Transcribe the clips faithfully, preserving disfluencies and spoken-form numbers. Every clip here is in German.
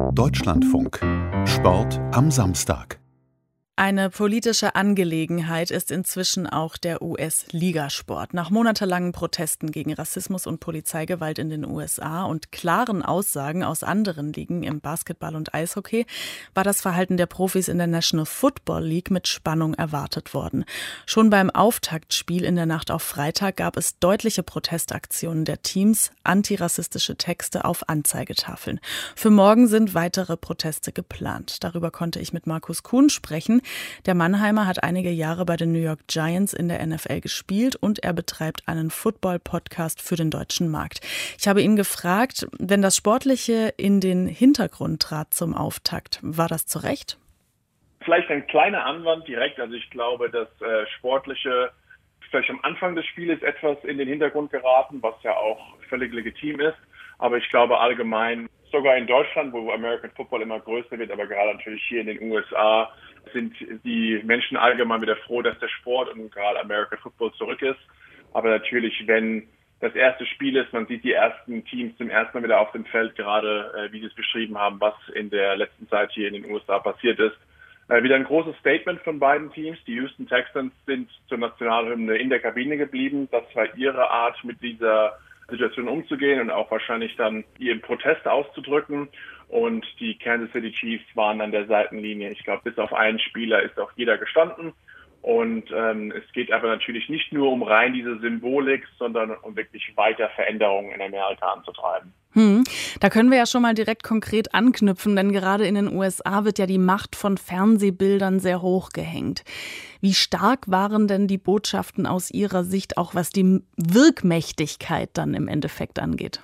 Deutschlandfunk. Sport am Samstag. Eine politische Angelegenheit ist inzwischen auch der U S-Ligasport. Nach monatelangen Protesten gegen Rassismus und Polizeigewalt in den U S A und klaren Aussagen aus anderen Ligen im Basketball und Eishockey war das Verhalten der Profis in der National Football League mit Spannung erwartet worden. Schon beim Auftaktspiel in der Nacht auf Freitag gab es deutliche Protestaktionen der Teams, antirassistische Texte auf Anzeigetafeln. Für morgen sind weitere Proteste geplant. Darüber konnte ich mit Markus Kuhn sprechen. Der Mannheimer hat einige Jahre bei den New York Giants in der N F L gespielt und er betreibt einen Football-Podcast für den deutschen Markt. Ich habe ihn gefragt, wenn das Sportliche in den Hintergrund trat zum Auftakt, war das zu Recht? Vielleicht ein kleiner Anwand direkt. Also ich glaube, das äh, Sportliche vielleicht am Anfang des Spieles etwas in den Hintergrund geraten, was ja auch völlig legitim ist. Aber ich glaube allgemein, sogar in Deutschland, wo American Football immer größer wird, aber gerade natürlich hier in den U S A, sind die Menschen allgemein wieder froh, dass der Sport und gerade American Football zurück ist. Aber natürlich, wenn das erste Spiel ist, man sieht die ersten Teams zum ersten Mal wieder auf dem Feld, gerade äh, wie Sie es beschrieben haben, was in der letzten Zeit hier in den U S A passiert ist. Äh, wieder ein großes Statement von beiden Teams. Die Houston Texans sind zur Nationalhymne in der Kabine geblieben. Das war ihre Art, mit dieser Situation umzugehen und auch wahrscheinlich dann ihren Protest auszudrücken. Und die Kansas City Chiefs waren an der Seitenlinie. Ich glaube, bis auf einen Spieler ist auch jeder gestanden. Und ähm, es geht aber natürlich nicht nur um rein diese Symbolik, sondern um wirklich weiter Veränderungen in Amerika anzutreiben. Hm. Da können wir ja schon mal direkt konkret anknüpfen, denn gerade in den U S A wird ja die Macht von Fernsehbildern sehr hoch gehängt. Wie stark waren denn die Botschaften aus Ihrer Sicht, auch was die Wirkmächtigkeit dann im Endeffekt angeht?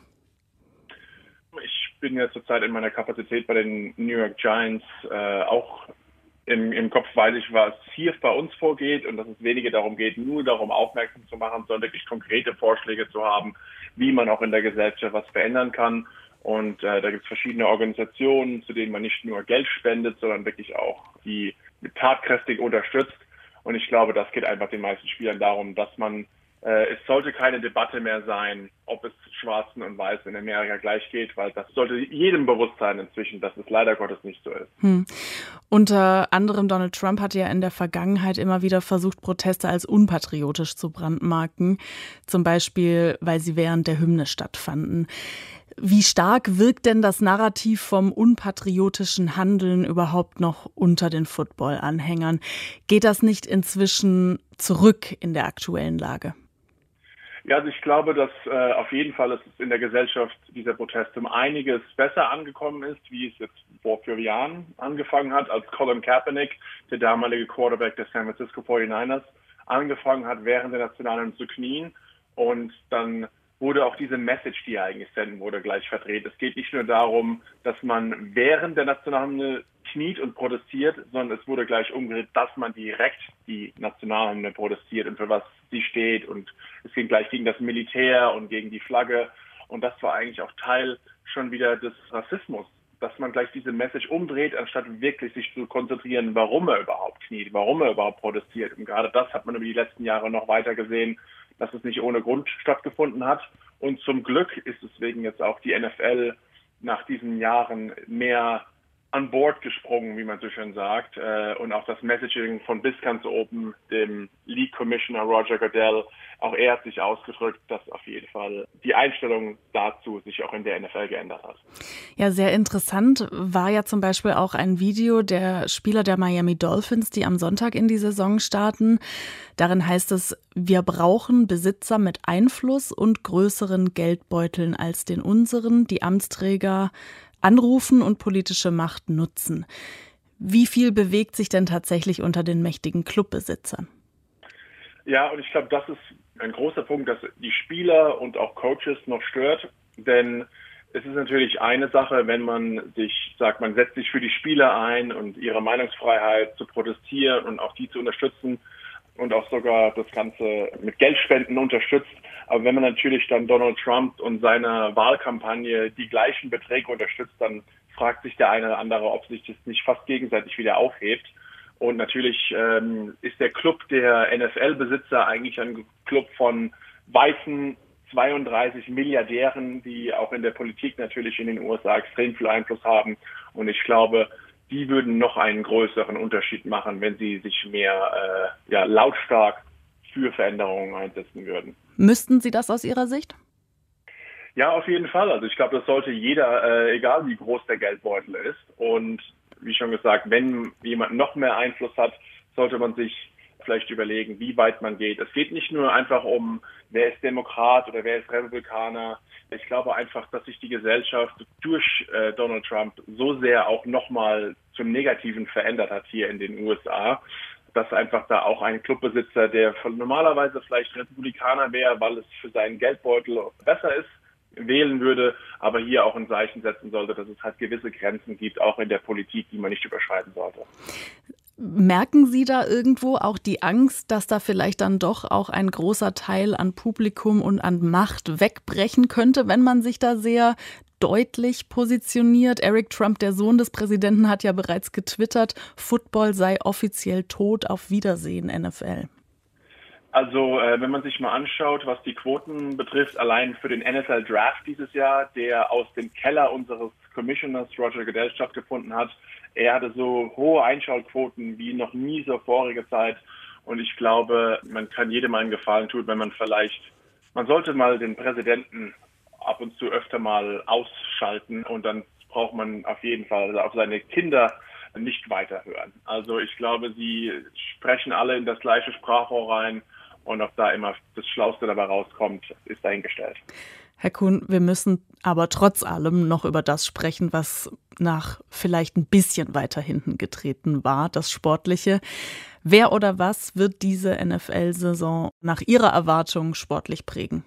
Ich bin ja zurzeit in meiner Kapazität bei den New York Giants äh, auch im, im Kopf, weiß ich, was hier bei uns vorgeht und dass es weniger darum geht, nur darum aufmerksam zu machen, sondern wirklich konkrete Vorschläge zu haben, wie man auch in der Gesellschaft was verändern kann. Und äh, da gibt es verschiedene Organisationen, zu denen man nicht nur Geld spendet, sondern wirklich auch die tatkräftig unterstützt. Und ich glaube, das geht einfach den meisten Spielern darum, dass man äh, es sollte keine Debatte mehr sein, ob es Schwarzen und Weißen in Amerika gleich geht, weil das sollte jedem bewusst sein inzwischen, dass es leider Gottes nicht so ist. Hm. Unter anderem Donald Trump hatte ja in der Vergangenheit immer wieder versucht, Proteste als unpatriotisch zu brandmarken, zum Beispiel, weil sie während der Hymne stattfanden. Wie stark wirkt denn das Narrativ vom unpatriotischen Handeln überhaupt noch unter den Football-Anhängern? Geht das nicht inzwischen zurück in der aktuellen Lage? Ja, also ich glaube, dass äh, auf jeden Fall es in der Gesellschaft dieser Protest um einiges besser angekommen ist, wie es jetzt vor vier Jahren angefangen hat, als Colin Kaepernick, der damalige Quarterback der San Francisco forty-niners, angefangen hat, während der Nationalhymne zu knien. Und dann wurde auch diese Message, die eigentlich senden wurde, gleich verdreht. Es geht nicht nur darum, dass man während der Nationalhymne kniet und protestiert, sondern es wurde gleich umgedreht, dass man direkt die Nationalhymne protestiert und für was sie steht. Und es ging gleich gegen das Militär und gegen die Flagge. Und das war eigentlich auch Teil schon wieder des Rassismus, dass man gleich diese Message umdreht, anstatt wirklich sich zu konzentrieren, warum er überhaupt kniet, warum er überhaupt protestiert. Und gerade das hat man über die letzten Jahre noch weiter gesehen, dass es nicht ohne Grund stattgefunden hat. Und zum Glück ist deswegen jetzt auch die N F L nach diesen Jahren mehr an Bord gesprungen, wie man so schön sagt. Und auch das Messaging von bis ganz oben, dem League Commissioner Roger Goodell, auch er hat sich ausgedrückt, dass auf jeden Fall die Einstellung dazu sich auch in der N F L geändert hat. Ja, sehr interessant war ja zum Beispiel auch ein Video der Spieler der Miami Dolphins, die am Sonntag in die Saison starten. Darin heißt es, wir brauchen Besitzer mit Einfluss und größeren Geldbeuteln als den unseren, die Amtsträger anrufen und politische Macht nutzen. Wie viel bewegt sich denn tatsächlich unter den mächtigen Clubbesitzern? Ja, und ich glaube, das ist ein großer Punkt, dass die Spieler und auch Coaches noch stört. Denn es ist natürlich eine Sache, wenn man sich sagt, man setzt sich für die Spieler ein und ihre Meinungsfreiheit zu protestieren und auch die zu unterstützen und auch sogar das Ganze mit Geldspenden unterstützt. Aber wenn man natürlich dann Donald Trump und seine Wahlkampagne die gleichen Beträge unterstützt, dann fragt sich der eine oder andere, ob sich das nicht fast gegenseitig wieder aufhebt. Und natürlich ähm, ist der Club der N F L-Besitzer eigentlich ein Club von weißen, zweiunddreißig Milliardären, die auch in der Politik natürlich in den U S A extrem viel Einfluss haben. Und ich glaube, die würden noch einen größeren Unterschied machen, wenn sie sich mehr äh, ja, lautstark für Veränderungen einsetzen würden. Müssten Sie das aus Ihrer Sicht? Ja, auf jeden Fall. Also ich glaube, das sollte jeder, äh, egal wie groß der Geldbeutel ist. Und wie schon gesagt, wenn jemand noch mehr Einfluss hat, sollte man sich vielleicht überlegen, wie weit man geht. Es geht nicht nur einfach um, wer ist Demokrat oder wer ist Republikaner. Ich glaube einfach, dass sich die Gesellschaft durch äh, Donald Trump so sehr auch nochmal zum Negativen verändert hat hier in den U S A, dass einfach da auch ein Clubbesitzer, der normalerweise vielleicht Republikaner wäre, weil es für seinen Geldbeutel besser ist, wählen würde, aber hier auch ein Zeichen setzen sollte, dass es halt gewisse Grenzen gibt, auch in der Politik, die man nicht überschreiten sollte. Merken Sie da irgendwo auch die Angst, dass da vielleicht dann doch auch ein großer Teil an Publikum und an Macht wegbrechen könnte, wenn man sich da sehr deutlich positioniert? Eric Trump, der Sohn des Präsidenten, hat ja bereits getwittert, Football sei offiziell tot, auf Wiedersehen N F L. Also äh, wenn man sich mal anschaut, was die Quoten betrifft, allein für den N F L Draft dieses Jahr, der aus dem Keller unseres Commissioners Roger Goodell stattgefunden hat, er hatte so hohe Einschaltquoten wie noch nie zur vorigen Zeit. Und ich glaube, man kann jedem einen Gefallen tun, wenn man vielleicht, man sollte mal den Präsidenten ab und zu öfter mal ausschalten und dann braucht man auf jeden Fall auf seine Kinder nicht weiterhören. Also ich glaube, sie sprechen alle in das gleiche Sprachrohr rein. Und ob da immer das Schlauste dabei rauskommt, ist dahingestellt. Herr Kuhn, wir müssen aber trotz allem noch über das sprechen, was nach vielleicht ein bisschen weiter hinten getreten war, das Sportliche. Wer oder was wird diese N F L-Saison nach Ihrer Erwartung sportlich prägen?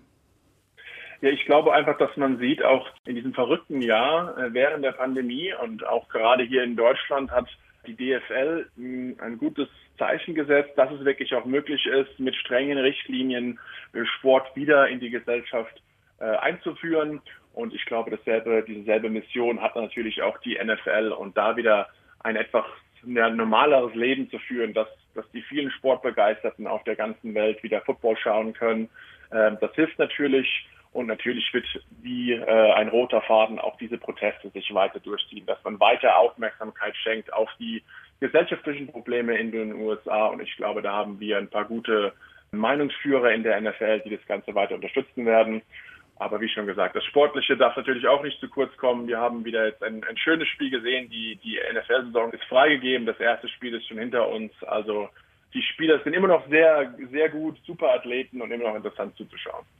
Ja, ich glaube einfach, dass man sieht, auch in diesem verrückten Jahr während der Pandemie und auch gerade hier in Deutschland hat die D F L ein gutes Zeichen gesetzt, dass es wirklich auch möglich ist, mit strengen Richtlinien Sport wieder in die Gesellschaft äh, einzuführen. Und ich glaube, dasselbe, dieselbe Mission hat natürlich auch die N F L und da wieder ein etwas ja, normaleres Leben zu führen, dass, dass die vielen Sportbegeisterten auf der ganzen Welt wieder Football schauen können. Ähm, das hilft natürlich. Und natürlich wird wie äh, ein roter Faden auch diese Proteste sich weiter durchziehen, dass man weiter Aufmerksamkeit schenkt auf die gesellschaftlichen Probleme in den U S A. Und ich glaube, da haben wir ein paar gute Meinungsführer in der N F L, die das Ganze weiter unterstützen werden. Aber wie schon gesagt, das Sportliche darf natürlich auch nicht zu kurz kommen. Wir haben wieder jetzt ein, ein schönes Spiel gesehen. Die, die N F L-Saison ist freigegeben. Das erste Spiel ist schon hinter uns. Also die Spieler sind immer noch sehr, sehr gut, super Athleten und immer noch interessant zuzuschauen.